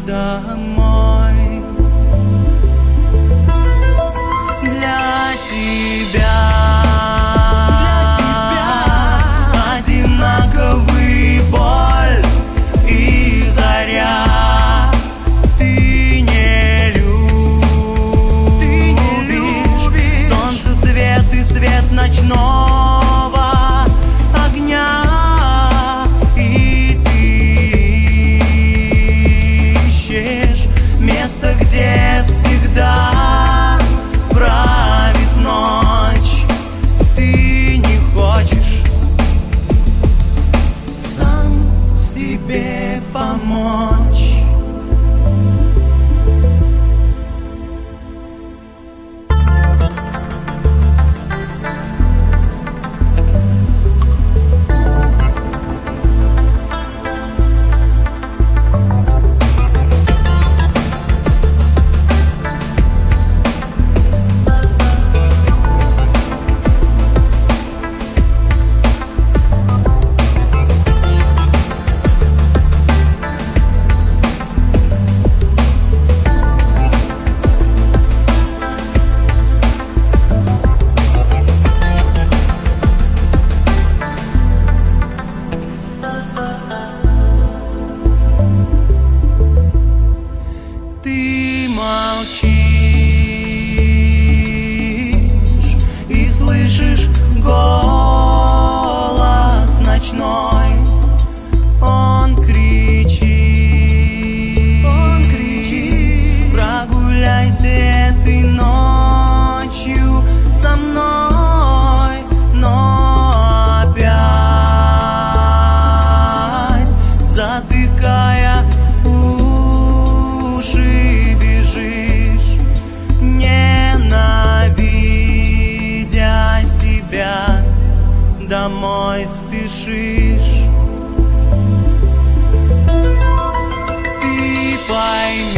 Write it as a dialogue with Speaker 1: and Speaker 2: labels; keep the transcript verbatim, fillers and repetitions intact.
Speaker 1: домой. Для тебя, для тебя одинаковый боль и заря. Ты не любишь, ты не любишь солнце, свет и свет ночного огня. И ты ищешь место, где всегда правит ночь. Ты не хочешь сам себе помочь. Ты молчишь и слышишь голос ночной. Он кричит, он кричит: прогуляйся этой ночью со мной. Но опять, затыкая уши, бежишь, ненавидя себя, домой спешишь. Ты пойми,